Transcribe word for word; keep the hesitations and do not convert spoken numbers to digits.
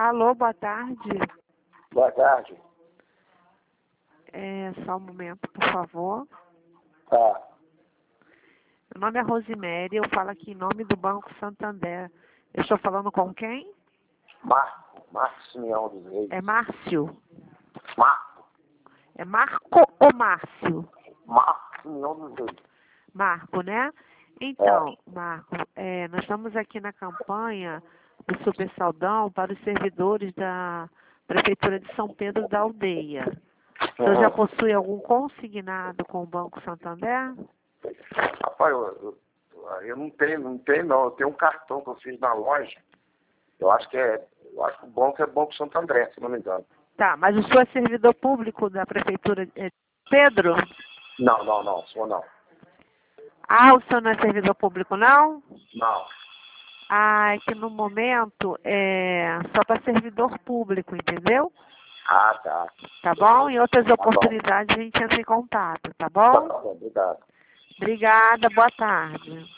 Alô, boa tarde. Boa tarde. É, só um momento, por favor. Tá. Meu nome é Rosiméria, eu falo aqui em nome do Banco Santander. Eu estou falando com quem? Marco. Marco Simeão dos Reis. É Márcio. Marco. É Marco ou Márcio? Marco Simeão dos Reis. Marco, né? Então, Marco, é, nós estamos aqui na campanha do Super Saldão para os servidores da Prefeitura de São Pedro da Aldeia. O senhor já possui algum consignado com o Banco Santander? Rapaz, eu, eu, eu não tenho, não tenho não. Eu tenho um cartão que eu fiz na loja. Eu acho que é. Eu acho que o banco é Banco Santo André, se não me engano. Tá, mas o senhor é servidor público da Prefeitura de Pedro? Não, não, não, sou não. Ah, o senhor não é servidor público, não? Não. Ah, é que no momento é só para servidor público, entendeu? Ah, tá. Tá bom? Em outras Tá oportunidades a gente entra em contato, tá Tá bom? bom, obrigado. Obrigada, boa tarde.